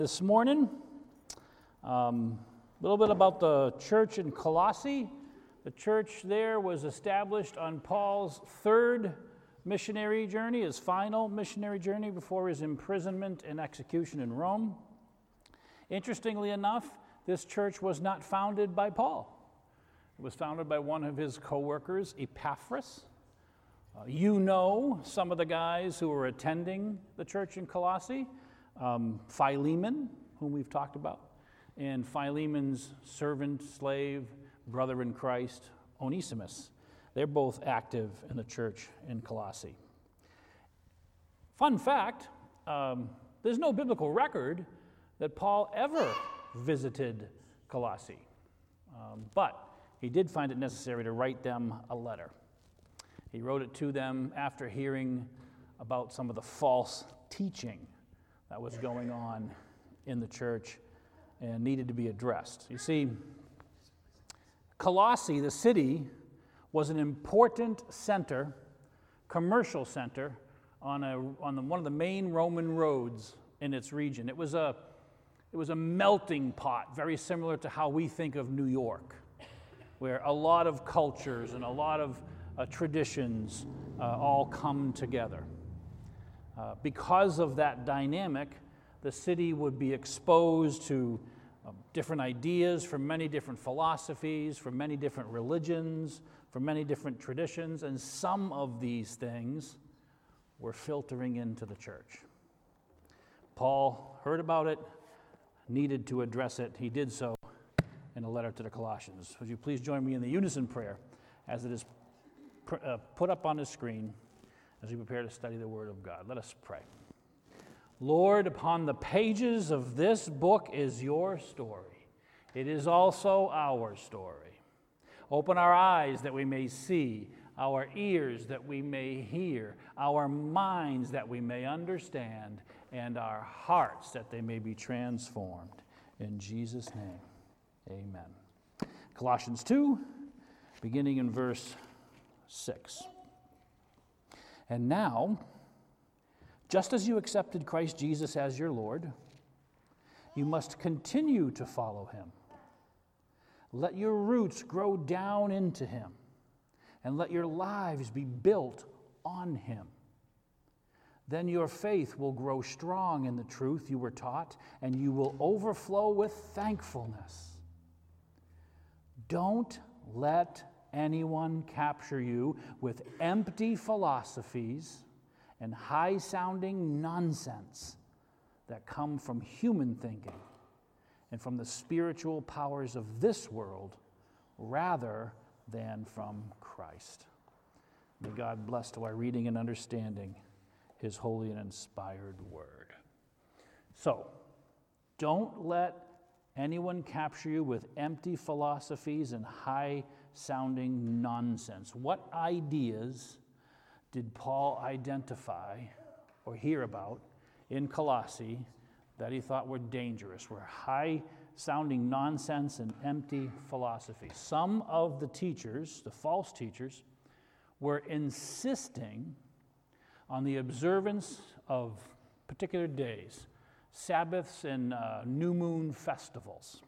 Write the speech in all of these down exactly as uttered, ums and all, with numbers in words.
This morning, um, a little bit about the church in Colossae. The church there was established on Paul's third missionary journey, his final missionary journey before his imprisonment and execution in Rome. Interestingly enough, this church was not founded by Paul. It was founded by one of his co-workers, Epaphras. Uh, you know some of the guys who were attending the church in Colossae. Um, Philemon, whom we've talked about, and Philemon's servant, slave, brother in Christ, Onesimus. They're both active in the church in Colossae. Fun fact, um, there's no biblical record that Paul ever visited Colossae, um, but he did find it necessary to write them a letter. He wrote it to them after hearing about some of the false teaching that was going on in the church and needed to be addressed. You see, Colossae, the city, was an important center, commercial center, on a on the, one of the main Roman roads in its region. It was a it was a melting pot, very similar to how we think of New York, where a lot of cultures and a lot of uh, traditions uh, all come together. Uh, because of that dynamic, the city would be exposed to uh, different ideas from many different philosophies, from many different religions, from many different traditions, and some of these things were filtering into the church. Paul heard about it, needed to address it. He did so in a letter to the Colossians. Would you please join me in the unison prayer as it is pr- uh, put up on the screen as we prepare to study the Word of God. Let us pray. Lord, upon the pages of this book is your story. It is also our story. Open our eyes that we may see, our ears that we may hear, our minds that we may understand, and our hearts that they may be transformed. In Jesus' name, amen. Colossians two, beginning in verse six. And now, just as you accepted Christ Jesus as your Lord, you must continue to follow him. Let your roots grow down into him, and let your lives be built on him. Then your faith will grow strong in the truth you were taught, and you will overflow with thankfulness. Don't let anyone capture you with empty philosophies and high-sounding nonsense that come from human thinking and from the spiritual powers of this world rather than from Christ. May God bless to our reading and understanding his holy and inspired word. So, don't let anyone capture you with empty philosophies and high-sounding nonsense. What ideas did Paul identify or hear about in Colossae that he thought were dangerous, were high-sounding nonsense and empty philosophy? Some of the teachers, the false teachers, were insisting on the observance of particular days, Sabbaths and uh, new moon festivals.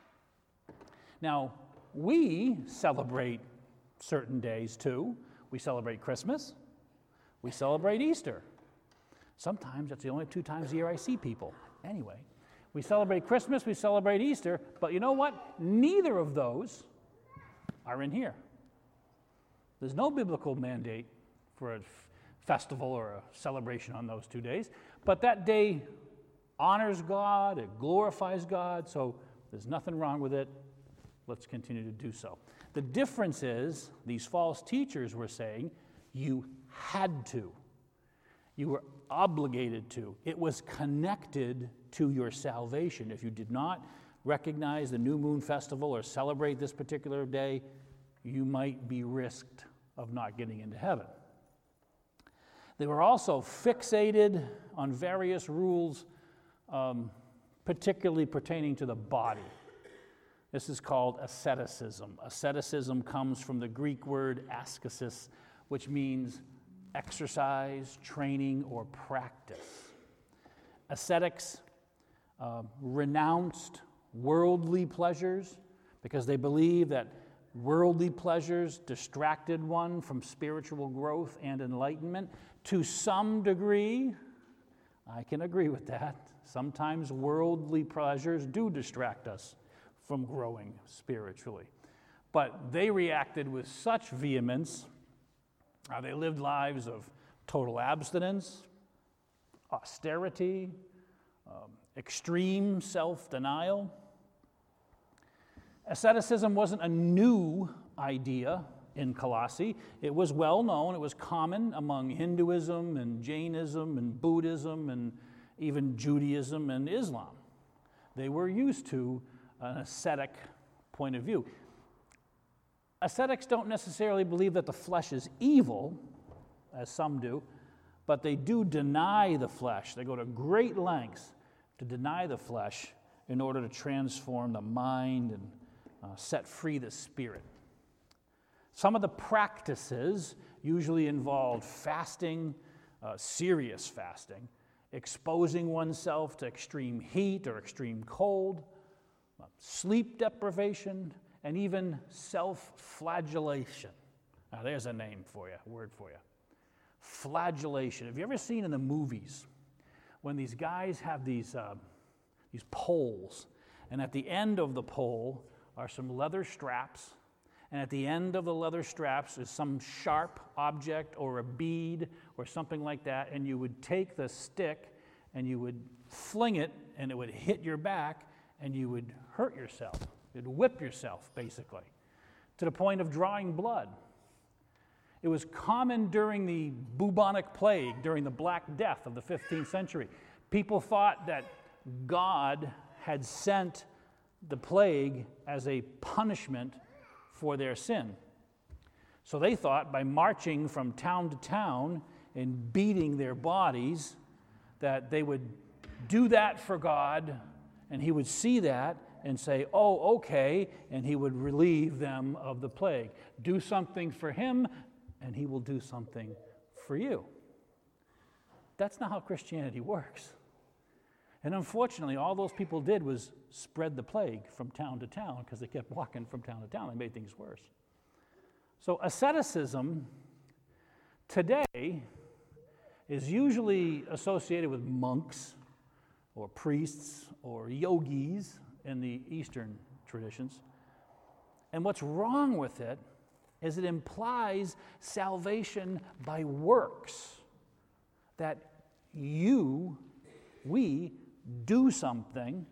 Now, we celebrate certain days too. We celebrate Christmas. We celebrate Easter. Sometimes that's the only two times a year I see people. Anyway, we celebrate Christmas, we celebrate Easter, but you know what? Neither of those are in here. There's no biblical mandate for a f- festival or a celebration on those two days, but that day honors God, it glorifies God, so there's nothing wrong with it. Let's continue to do so. The difference is, these false teachers were saying, you had to. You were obligated to. It was connected to your salvation. If you did not recognize the new moon festival or celebrate this particular day, you might be risked of not getting into heaven. They were also fixated on various rules, um, particularly pertaining to the body. This is called asceticism. Asceticism comes from the Greek word askesis, which means exercise, training, or practice. Ascetics uh, renounced worldly pleasures because they believed that worldly pleasures distracted one from spiritual growth and enlightenment. To some degree, I can agree with that. Sometimes worldly pleasures do distract us from growing spiritually. But they reacted with such vehemence. Uh, they lived lives of total abstinence, austerity, um, extreme self-denial. Asceticism wasn't a new idea in Colossae. It was well known. It was common among Hinduism and Jainism and Buddhism and even Judaism and Islam. They were used to an ascetic point of view. Ascetics don't necessarily believe that the flesh is evil, as some do, but they do deny the flesh. They go to great lengths to deny the flesh in order to transform the mind and uh, set free the spirit. Some of the practices usually involved fasting, uh, serious fasting, exposing oneself to extreme heat or extreme cold, uh, sleep deprivation, and even self-flagellation. Now, there's a name for you, a word for you. Flagellation. Have you ever seen in the movies when these guys have these, uh, these poles, and at the end of the pole are some leather straps, and at the end of the leather straps is some sharp object or a bead or something like that, and you would take the stick and you would fling it, and it would hit your back, and you would hurt yourself. You'd whip yourself, basically, to the point of drawing blood. It was common during the bubonic plague, during the Black Death of the fifteenth century. People thought that God had sent the plague as a punishment for their sin. So they thought by marching from town to town and beating their bodies that they would do that for God, and he would see that and say, oh, okay, and he would relieve them of the plague. Do something for him, and he will do something for you. That's not how Christianity works. And unfortunately, all those people did was spread the plague from town to town because they kept walking from town to town. They made things worse. So asceticism today is usually associated with monks or priests or yogis in the Eastern traditions. And what's wrong with it is it implies salvation by works, that you, we, do something,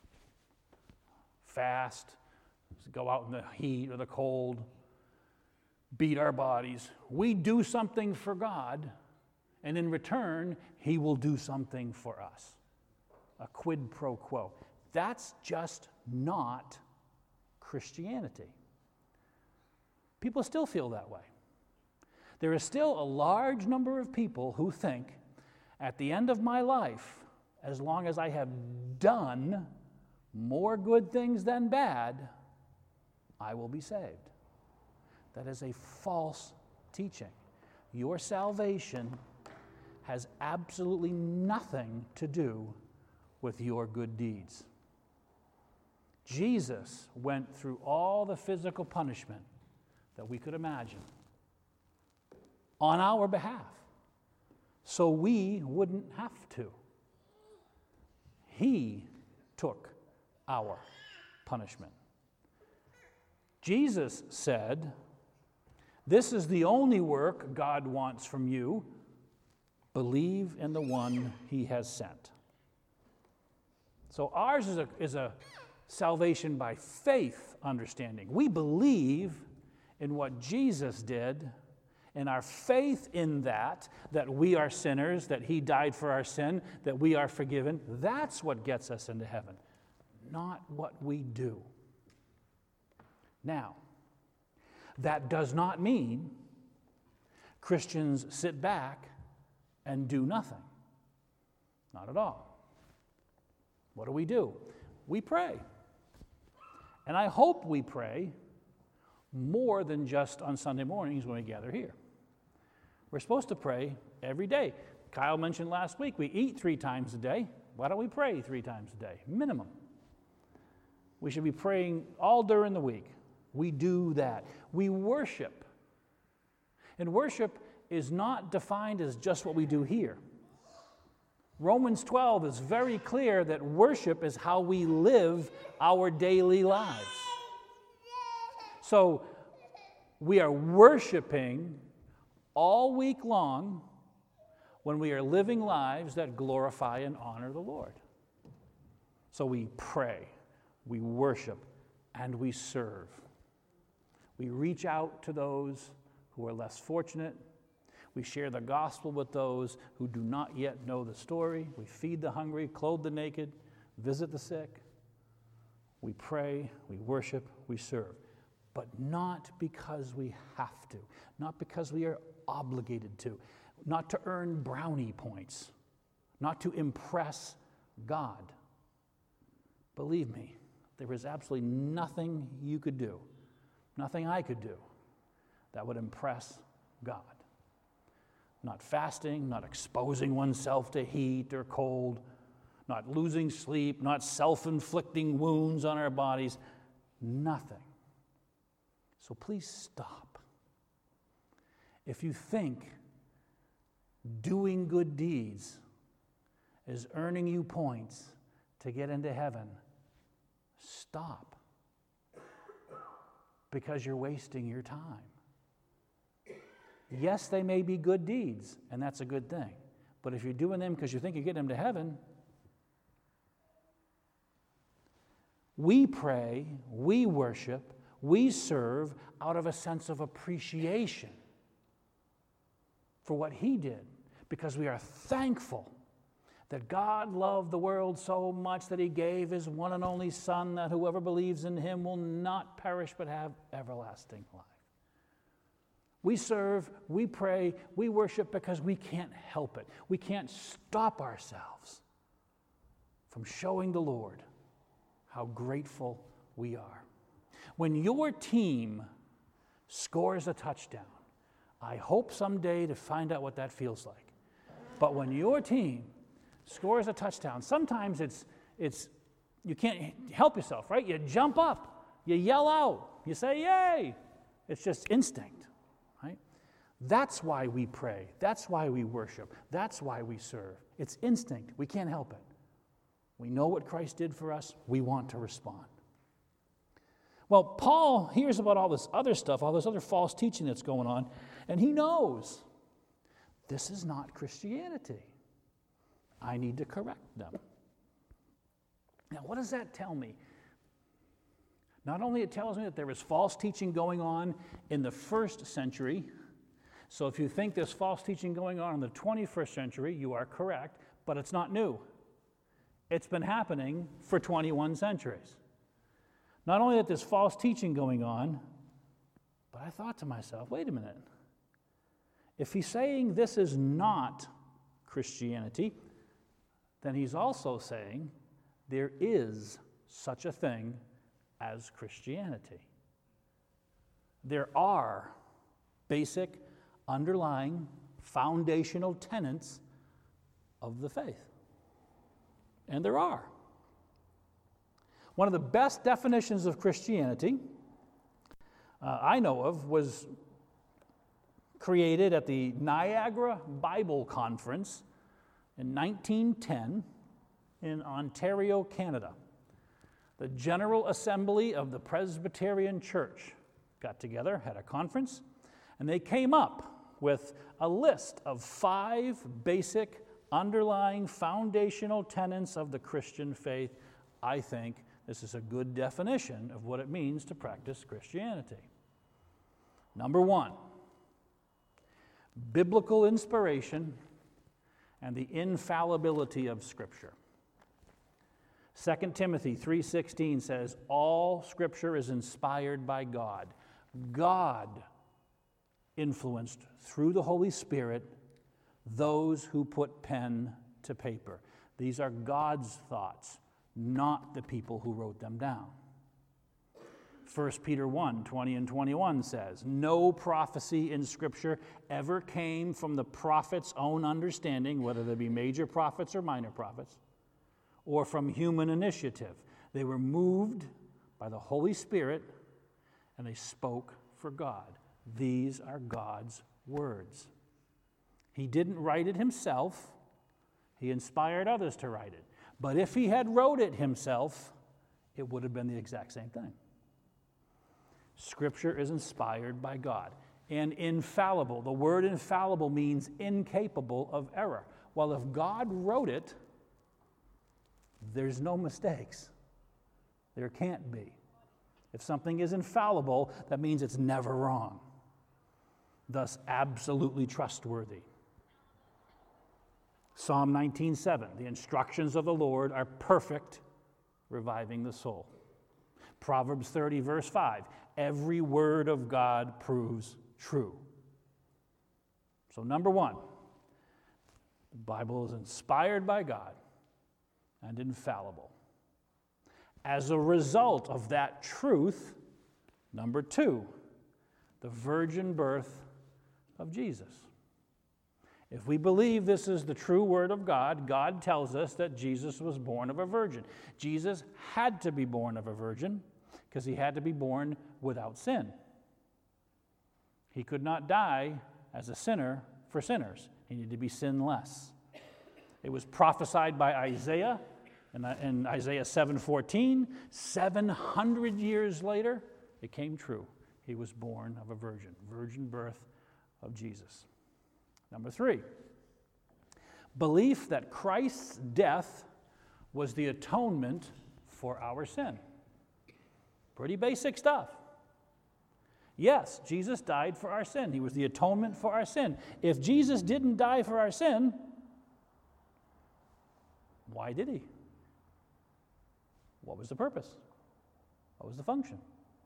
fast, go out in the heat or the cold, beat our bodies. We do something for God, and in return, he will do something for us. A quid pro quo. That's just not Christianity. People still feel that way. There is still a large number of people who think, at the end of my life, as long as I have done more good things than bad, I will be saved. That is a false teaching. Your salvation has absolutely nothing to do with your good deeds. Jesus went through all the physical punishment that we could imagine on our behalf, so we wouldn't have to. He took our punishment. Jesus said, "This is the only work God wants from you. Believe in the one he has sent." So ours is a, is a salvation by faith understanding. We believe in what Jesus did, and our faith in that, that we are sinners, that he died for our sin, that we are forgiven, that's what gets us into heaven, not what we do. Now, that does not mean Christians sit back and do nothing. Not at all. What do we do? We pray. And I hope we pray more than just on Sunday mornings when we gather here. We're supposed to pray every day. Kyle mentioned last week we eat three times a day. Why don't we pray three times a day? Minimum. We should be praying all during the week. We do that. We worship. And worship is not defined as just what we do here. Romans twelve is very clear that worship is how we live our daily lives. So we are worshiping all week long when we are living lives that glorify and honor the Lord. So we pray, we worship, and we serve. We reach out to those who are less fortunate. We share the gospel with those who do not yet know the story. We feed the hungry, clothe the naked, visit the sick. We pray, we worship, we serve. But not because we have to, not because we are obligated to, not to earn brownie points, not to impress God. Believe me, there is absolutely nothing you could do, nothing I could do, that would impress God. Not fasting, not exposing oneself to heat or cold, not losing sleep, not self-inflicting wounds on our bodies, nothing. So please stop. If you think doing good deeds is earning you points to get into heaven, stop. Because you're wasting your time. Yes, they may be good deeds, and that's a good thing. But if you're doing them because you think you're getting them to heaven, we pray, we worship, we serve out of a sense of appreciation for what He did, because we are thankful that God loved the world so much that He gave His one and only Son, that whoever believes in Him will not perish but have everlasting life. We serve, we pray, we worship because we can't help it. We can't stop ourselves from showing the Lord how grateful we are. When your team scores a touchdown, I hope someday to find out what that feels like. But when your team scores a touchdown, sometimes it's it's you can't help yourself, right? You jump up, you yell out, you say, yay. It's just instinct, right? That's why we pray. That's why we worship. That's why we serve. It's instinct. We can't help it. We know what Christ did for us. We want to respond. Well, Paul hears about all this other stuff, all this other false teaching that's going on, and he knows this is not Christianity. I need to correct them. Now, what does that tell me? Not only it tells me that there was false teaching going on in the first century, so if you think there's false teaching going on in the twenty-first century, you are correct, but it's not new. It's been happening for twenty-one centuries. Not only that there's false teaching going on, but I thought to myself, wait a minute. If he's saying this is not Christianity, then he's also saying there is such a thing as Christianity. There are basic, underlying, foundational tenets of the faith. And there are. One of the best definitions of Christianity uh, I know of was created at the Niagara Bible Conference in nineteen ten in Ontario, Canada. The General Assembly of the Presbyterian Church got together, had a conference, and they came up with a list of five basic underlying foundational tenets of the Christian faith. I think this is a good definition of what it means to practice Christianity. Number one, biblical inspiration and the infallibility of Scripture. Second Timothy three sixteen says, all Scripture is inspired by God. God influenced through the Holy Spirit those who put pen to paper. These are God's thoughts, not the people who wrote them down. First Peter one twenty and twenty-one says, no prophecy in Scripture ever came from the prophet's own understanding, whether they be major prophets or minor prophets. or from human initiative. They were moved by the Holy Spirit, and they spoke for God. These are God's words. He didn't write it himself. He inspired others to write it. But if he had wrote it himself, it would have been the exact same thing. Scripture is inspired by God and infallible. The word infallible means incapable of error. Well, if God wrote it, there's no mistakes. There can't be. If something is infallible, that means it's never wrong. Thus, absolutely trustworthy. Psalm nineteen seven, the instructions of the Lord are perfect, reviving the soul. Proverbs thirty, verse five, every word of God proves true. So number one, the Bible is inspired by God and infallible. As a result of that truth, number two, the virgin birth of Jesus. If we believe this is the true word of God, God tells us that Jesus was born of a virgin. Jesus had to be born of a virgin because he had to be born without sin. He could not die as a sinner for sinners. He needed to be sinless. It was prophesied by Isaiah in, in Isaiah seven fourteen. seven hundred years later, it came true. He was born of a virgin. Virgin birth of Jesus. Number three, belief that Christ's death was the atonement for our sin. Pretty basic stuff. Yes, Jesus died for our sin. He was the atonement for our sin. If Jesus didn't die for our sin, why did he? What was the purpose? What was the function?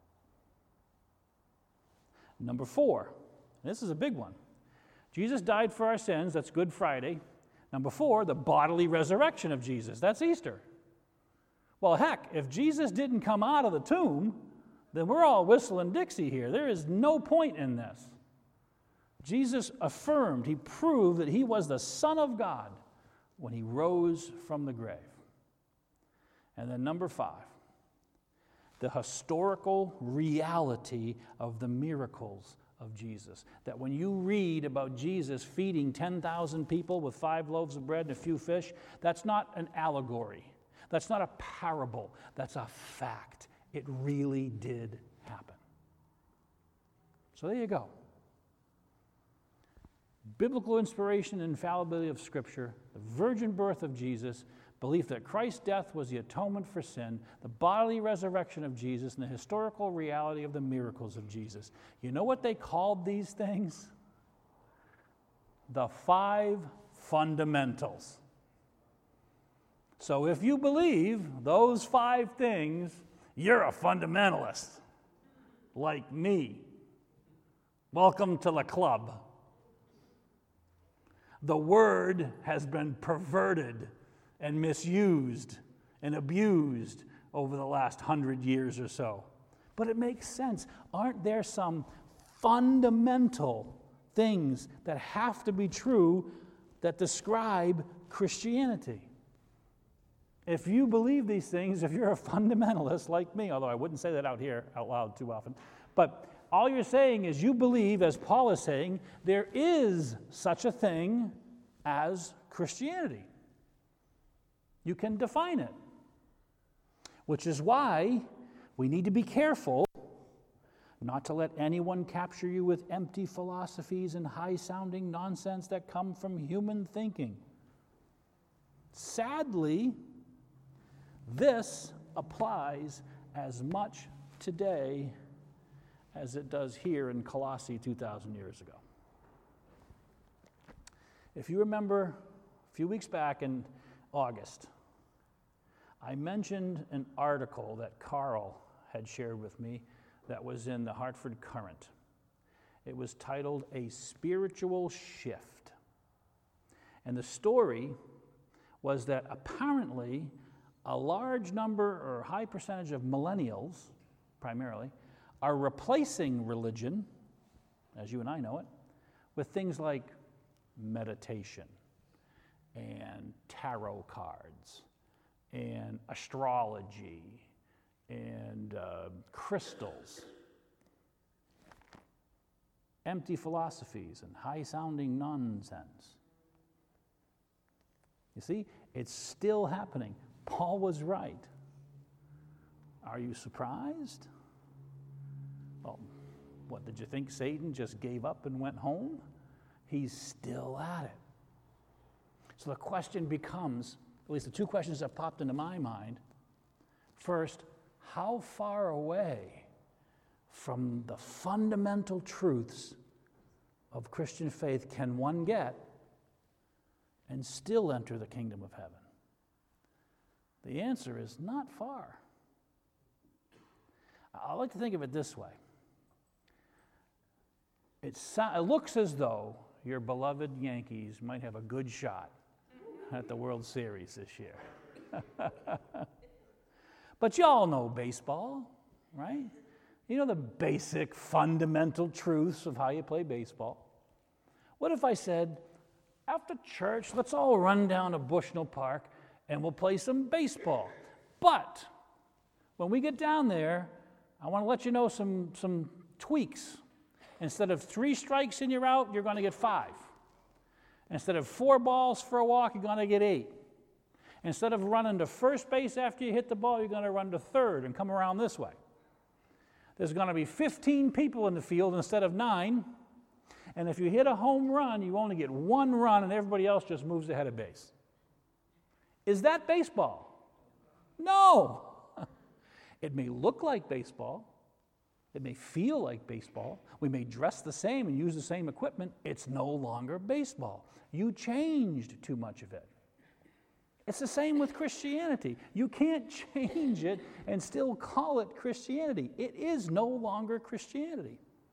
Number four, and this is a big one. Jesus died for our sins. That's Good Friday. Number four, the bodily resurrection of Jesus. That's Easter. Well, heck, if Jesus didn't come out of the tomb, then we're all whistling Dixie here. There is no point in this. Jesus affirmed, he proved that he was the Son of God when he rose from the grave. And then number five, the historical reality of the miracles of Jesus. That when you read about Jesus feeding ten thousand people with five loaves of bread and a few fish, that's not an allegory. That's not a parable. That's a fact. It really did happen. So there you go. Biblical inspiration and infallibility of Scripture, the virgin birth of Jesus, belief that Christ's death was the atonement for sin, the bodily resurrection of Jesus, and the historical reality of the miracles of Jesus. You know what they called these things? The five fundamentals. So if you believe those five things, you're a fundamentalist, like me. Welcome to the club. The word has been perverted and misused and abused over the last hundred years or so. But it makes sense. Aren't there some fundamental things that have to be true that describe Christianity? If you believe these things, if you're a fundamentalist like me, although I wouldn't say that out here out loud too often, but all you're saying is you believe, as Paul is saying, there is such a thing as Christianity. You can define it, which is why we need to be careful not to let anyone capture you with empty philosophies and high-sounding nonsense that come from human thinking. Sadly, this applies as much today as it does here in Colossae two thousand years ago. If you remember, a few weeks back in August, I mentioned an article that Carl had shared with me that was in the Hartford Courant. It was titled A Spiritual Shift. And the story was that apparently a large number or high percentage of millennials, primarily, are replacing religion, as you and I know it, with things like meditation and tarot cards and astrology and uh, crystals. Empty philosophies and high-sounding nonsense. You see, it's still happening. Paul was right. Are you surprised? Well, what, did you think Satan just gave up and went home? He's still at it. So the question becomes, at least the two questions that popped into my mind. First, how far away from the fundamental truths of Christian faith can one get and still enter the kingdom of heaven? The answer is not far. I like to think of it this way. It, so, it looks as though your beloved Yankees might have a good shot at the World Series this year. But you all know baseball, right? You know the basic fundamental truths of how you play baseball. What if I said, after church, let's all run down to Bushnell Park and we'll play some baseball. But when we get down there, I want to let you know some, some tweaks. Instead of three strikes and you're out, you're going to get five. Instead of four balls for a walk, you're going to get eight. Instead of running to first base after you hit the ball, you're going to run to third and come around this way. There's going to be fifteen people in the field instead of nine. And if you hit a home run, you only get one run and everybody else just moves ahead of base. Is that baseball? No. It may look like baseball. It may feel like baseball. We may dress the same and use the same equipment. It's no longer baseball. You changed too much of it. It's the same with Christianity. You can't change it and still call it Christianity. It is no longer Christianity.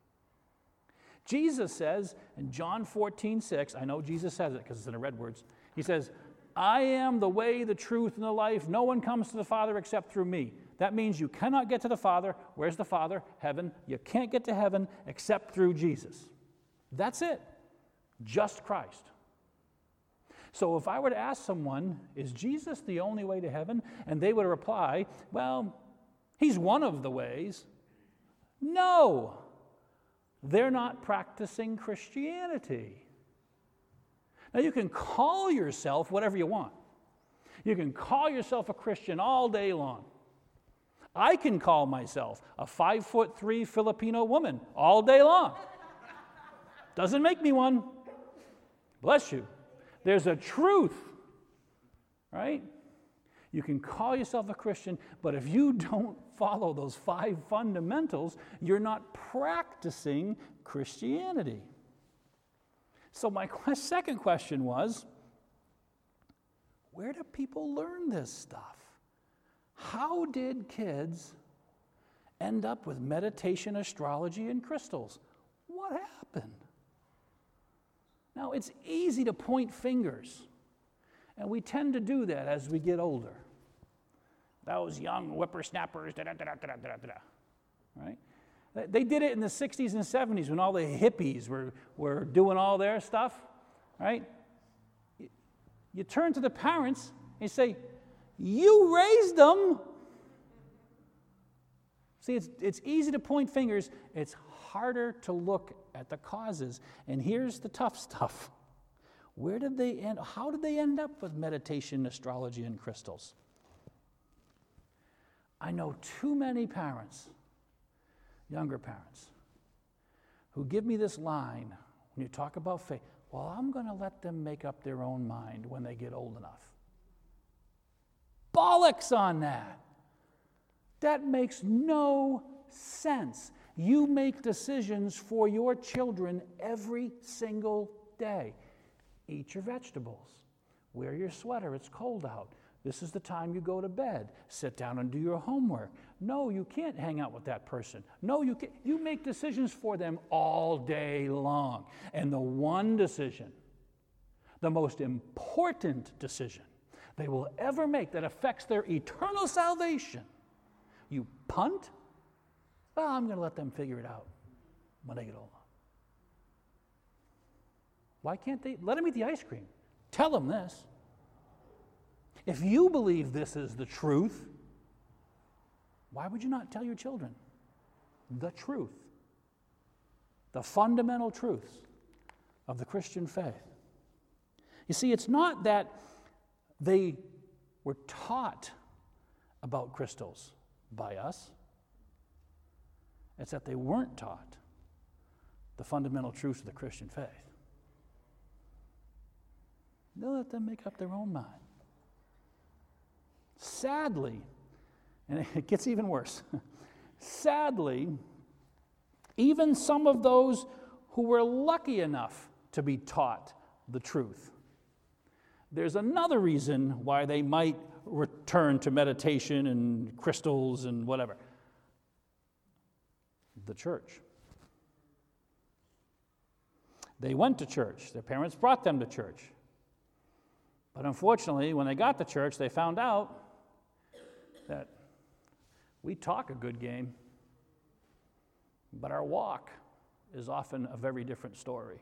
Jesus says in John fourteen six, I know Jesus says it because it's in the red words. He says, I am the way, the truth, and the life. No one comes to the Father except through me. That means you cannot get to the Father. Where's the Father? Heaven. You can't get to heaven except through Jesus. That's it. Just Christ. So if I were to ask someone, is Jesus the only way to heaven? And they would reply, well, he's one of the ways. No. They're not practicing Christianity. Now, you can call yourself whatever you want. You can call yourself a Christian all day long. I can call myself a five foot three Filipino woman all day long. Doesn't make me one. Bless you. There's a truth, right? You can call yourself a Christian, but if you don't follow those five fundamentals, you're not practicing Christianity. So my second question was, where do people learn this stuff? How did kids end up with meditation, astrology, and crystals? What happened? Now, it's easy to point fingers, and we tend to do that as we get older. Those young whippersnappers, da-da-da-da-da-da-da, right? They did it in the sixties and seventies when all the hippies were, were doing all their stuff, right? You turn to the parents and you say, you raised them. See, it's, it's easy to point fingers. It's harder to look at the causes. And here's the tough stuff. Where did they end? How did they end up with meditation, astrology, and crystals? I know too many parents, younger parents, who give me this line when you talk about faith. Well, I'm going to let them make up their own mind when they get old enough. Bollocks on that. That makes no sense. You make decisions for your children every single day. Eat your vegetables. Wear your sweater. It's cold out. This is the time you go to bed. Sit down and do your homework. No, you can't hang out with that person. No, you can't. You make decisions for them all day long. And the one decision, the most important decision they will ever make that affects their eternal salvation, you punt? Well, I'm going to let them figure it out when they get older. Why can't they? Let them eat the ice cream. Tell them this. If you believe this is the truth, why would you not tell your children the truth? The fundamental truths of the Christian faith. You see, it's not that they were taught about crystals by us. It's that they weren't taught the fundamental truths of the Christian faith. They'll let them make up their own mind. Sadly, and it gets even worse, sadly, even some of those who were lucky enough to be taught the truth, there's another reason why they might return to meditation and crystals and whatever. The church. They went to church. Their parents brought them to church. But unfortunately, when they got to church, they found out that we talk a good game, but our walk is often a very different story.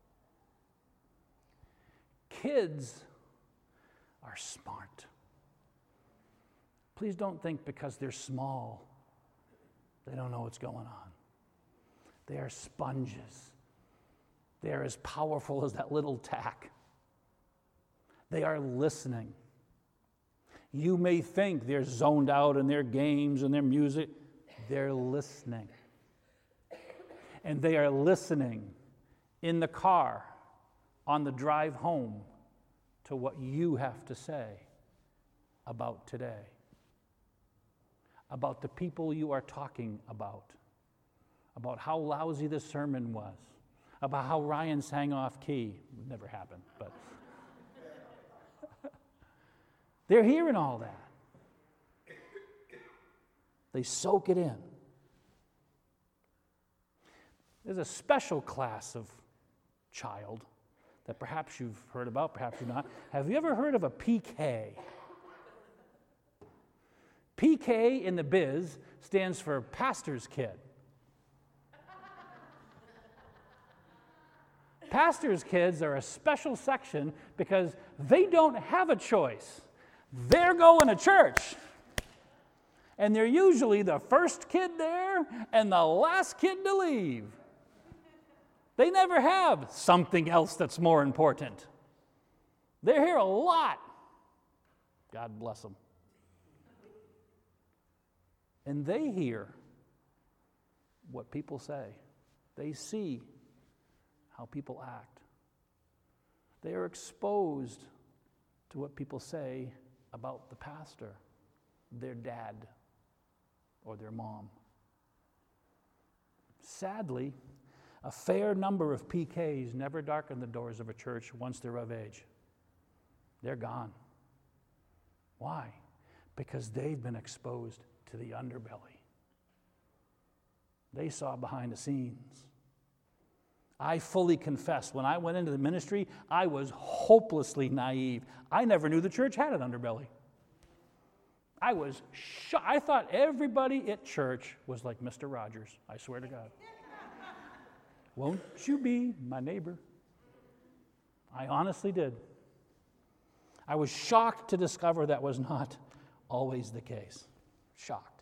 Kids are smart. Please don't think because they're small, they don't know what's going on. They are sponges. They are as powerful as that little tack. They are listening. You may think they're zoned out in their games and their music. They're listening. And they are listening in the car on the drive home to what you have to say about today, about the people you are talking about, about how lousy the sermon was, about how Ryan sang off key. It never happened, but they're hearing all that. They soak it in. There's a special class of child that perhaps you've heard about, perhaps you've not. Have you ever heard of a P K? P K in the biz stands for pastor's kid. Pastor's kids are a special section because they don't have a choice. They're going to church. And they're usually the first kid there and the last kid to leave. They never have something else that's more important. They're here a lot. God bless them. And they hear what people say. They see how people act. They are exposed to what people say about the pastor, their dad, or their mom. Sadly, a fair number of P Ks never darken the doors of a church once they're of age. They're gone. Why? Because they've been exposed to the underbelly. They saw behind the scenes. I fully confess, when I went into the ministry, I was hopelessly naive. I never knew the church had an underbelly. I was shocked. I thought everybody at church was like Mister Rogers, I swear to God. Won't you be my neighbor? I honestly did. I was shocked to discover that was not always the case. Shocked.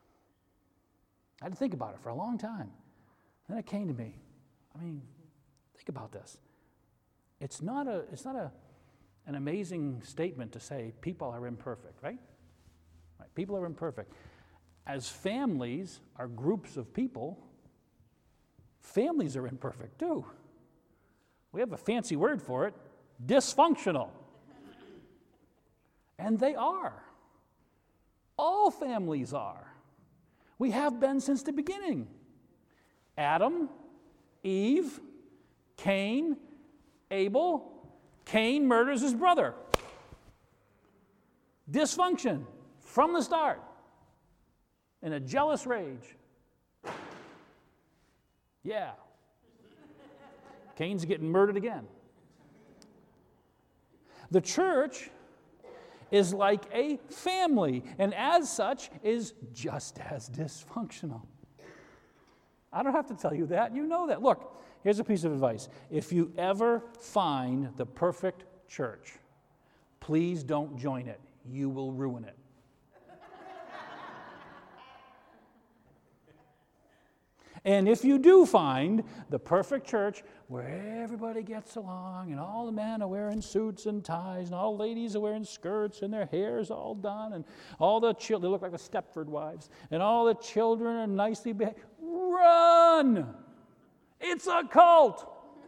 I had to think about it for a long time. Then it came to me. I mean, think about this. It's not a, it's not a, an amazing statement to say people are imperfect, right? Right? People are imperfect. As families are groups of people, families are imperfect too. We have a fancy word for it, dysfunctional. And they are. All families are. We have been since the beginning. Adam, Eve, Cain, Abel. Cain murders his brother. Dysfunction from the start. In a jealous rage. Yeah. Cain's getting murdered again. The church is like a family, and as such is just as dysfunctional. I don't have to tell you that. You know that. Look, here's a piece of advice. If you ever find the perfect church, Please don't join it. You will ruin it. And if you do find the perfect church where everybody gets along and all the men are wearing suits and ties and all the ladies are wearing skirts and their hair's all done and all the children, they look like the Stepford wives, and all the children are nicely behaved, run! It's a cult!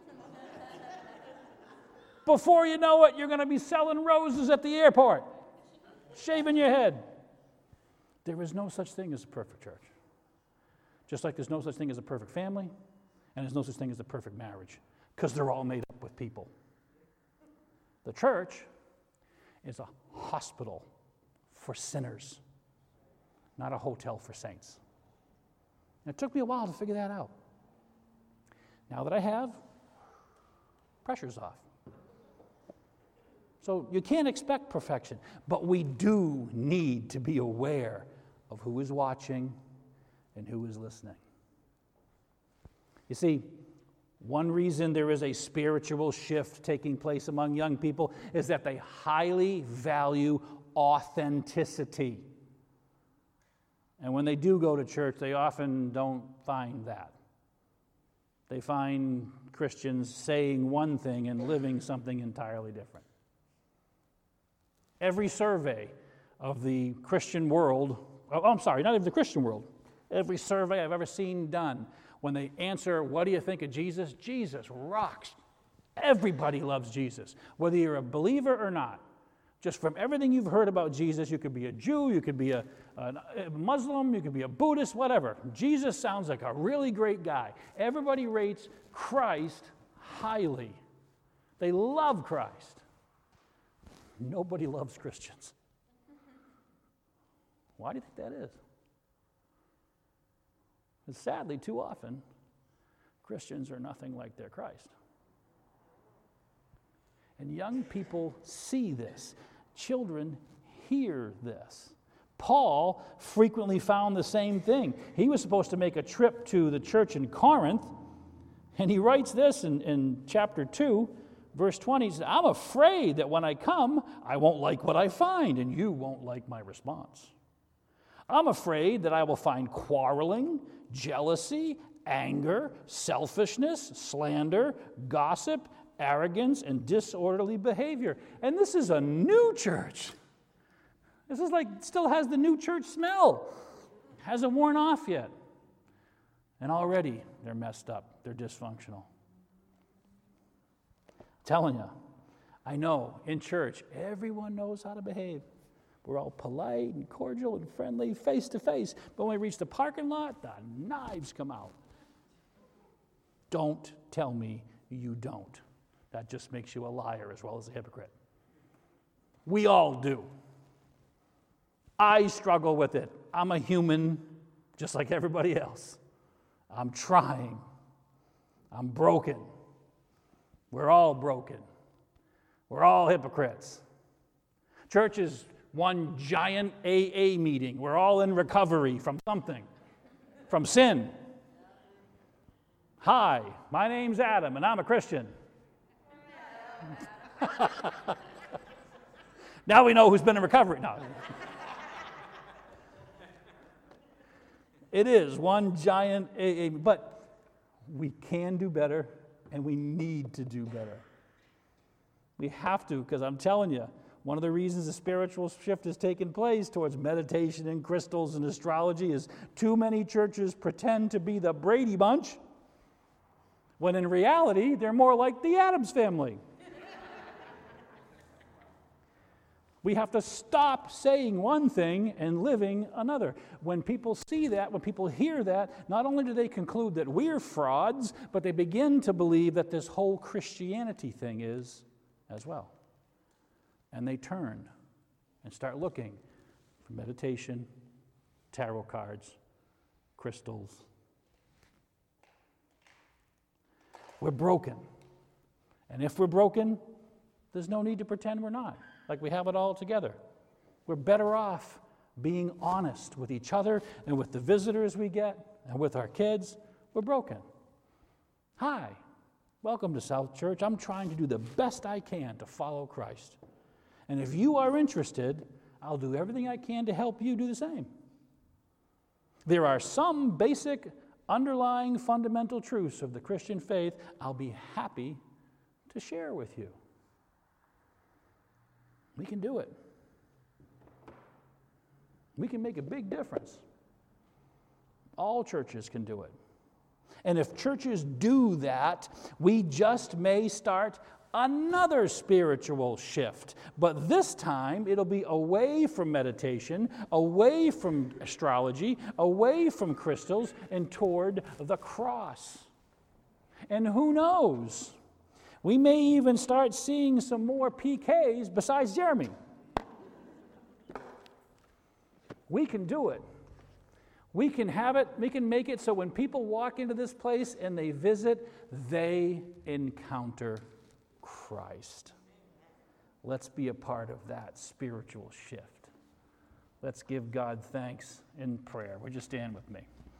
Before you know it, you're going to be selling roses at the airport, shaving your head. There is no such thing as a perfect church. Just like there's no such thing as a perfect family, and there's no such thing as a perfect marriage, because they're all made up with people. The church is a hospital for sinners, not a hotel for saints. And it took me a while to figure that out. Now that I have, pressure's off. So you can't expect perfection, but we do need to be aware of who is watching and who is listening. You see, one reason there is a spiritual shift taking place among young people is that they highly value authenticity. And when they do go to church, they often don't find that. They find Christians saying one thing and living something entirely different. Every survey of the Christian world, oh, I'm sorry, not even the Christian world, every survey I've ever seen done, when they answer, what do you think of Jesus? Jesus rocks. Everybody loves Jesus, whether you're a believer or not. Just from everything you've heard about Jesus, you could be a Jew, you could be a, a, a Muslim, you could be a Buddhist, whatever. Jesus sounds like a really great guy. Everybody rates Christ highly. They love Christ. Nobody loves Christians. Why do you think that is? Because sadly, too often, Christians are nothing like their Christ. And young people see this. Children hear this. Paul frequently found the same thing. He was supposed to make a trip to the church in Corinth, and he writes this in, in chapter two, verse twenty. He says, I'm afraid that when I come, I won't like what I find, and you won't like my response. I'm afraid that I will find quarreling, jealousy, anger, selfishness, slander, gossip, arrogance, and disorderly behavior. And this is a new church. This is like, still has the new church smell. Hasn't worn off yet. And already they're messed up. They're dysfunctional. Telling you, I know in church, everyone knows how to behave. We're all polite and cordial and friendly, face to face. But when we reach the parking lot, the knives come out. Don't tell me you don't. That just makes you a liar as well as a hypocrite. We all do. I struggle with it. I'm a human just like everybody else. I'm trying. I'm broken. We're all broken. We're all hypocrites. Church is one giant A A meeting. We're all in recovery from something, from sin. Hi, my name's Adam, and I'm a Christian. Now we know who's been in recovery. No. It is one giant A A, but we can do better, and we need to do better. We have to, because I'm telling you, one of the reasons the spiritual shift has taken place towards meditation and crystals and astrology is too many churches pretend to be the Brady Bunch, when in reality, they're more like the Addams Family. We have to stop saying one thing and living another. When people see that, when people hear that, not only do they conclude that we're frauds, but they begin to believe that this whole Christianity thing is as well. And they turn and start looking for meditation, tarot cards, crystals. We're broken. And if we're broken, there's no need to pretend we're not, like we have it all together. We're better off being honest with each other and with the visitors we get and with our kids. We're broken. Hi, welcome to South Church. I'm trying to do the best I can to follow Christ. And if you are interested, I'll do everything I can to help you do the same. There are some basic underlying fundamental truths of the Christian faith I'll be happy to share with you. We can do it. We can make a big difference. All churches can do it. And if churches do that, we just may start another spiritual shift. But this time, it'll be away from meditation, away from astrology, away from crystals, and toward the cross. And who knows? We may even start seeing some more P Ks besides Jeremy. We can do it. We can have it, we can make it so when people walk into this place and they visit, they encounter Christ. Let's be a part of that spiritual shift. Let's give God thanks in prayer. Would you stand with me?